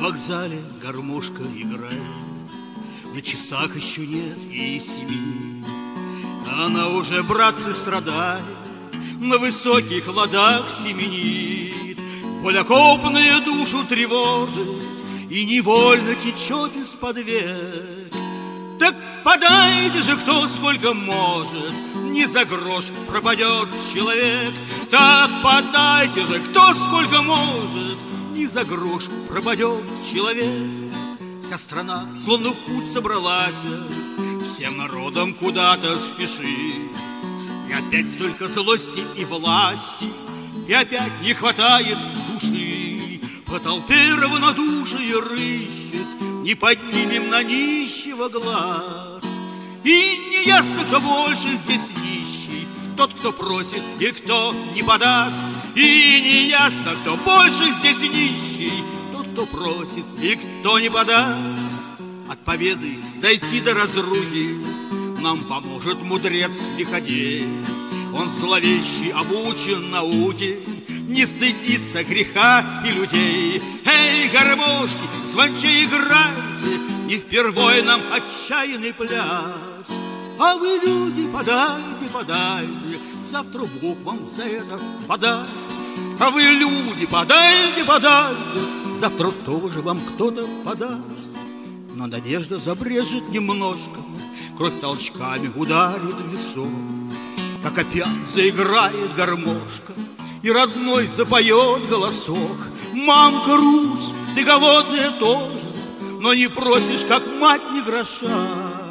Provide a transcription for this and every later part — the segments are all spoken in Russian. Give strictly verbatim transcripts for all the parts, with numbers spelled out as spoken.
вокзале гармошка играет, на часах еще нет и семи. Она уже, братцы, страдает, на высоких ладах семенит. Боль окопная душу тревожит и невольно течет из-под век. Так подайте же, кто сколько может, не за грош пропадет человек. Так подайте же, кто сколько может, не за грош пропадет человек. Вся страна словно в путь собралась, всем народом куда-то спешит. И опять столько злости и власти, и опять не хватает души. По толпе равнодушие рыщет, не поднимем на нищего глаз. И неясно, кто больше здесь нищий, тот, кто просит, и кто не подаст. И неясно, кто больше здесь нищий, тот, кто просит, и кто не подаст. От победы дойти до разрухи нам поможет мудрец Лиходей. Он зловещий, обучен науке, не стыдится греха и людей. Эй, гармошки, звонче играйте, не впервой нам отчаянный пляс. А вы, люди, подайте, подайте, завтра Бог вам за это подаст. А вы, люди, подайте, подайте, завтра тоже вам кто-то подаст. Но надежда забрежет немножко, кровь толчками ударит в висок, как опять заиграет гармошка, и родной запоет голосок. Мамка Русь, ты голодная тоже, но не просишь, как мать, ни гроша.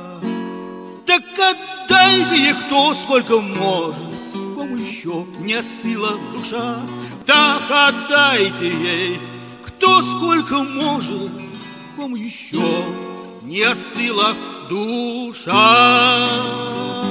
Так отдайте ей кто сколько может, в ком еще не остыла душа. Так отдайте ей кто сколько может, в ком еще не остыла душа.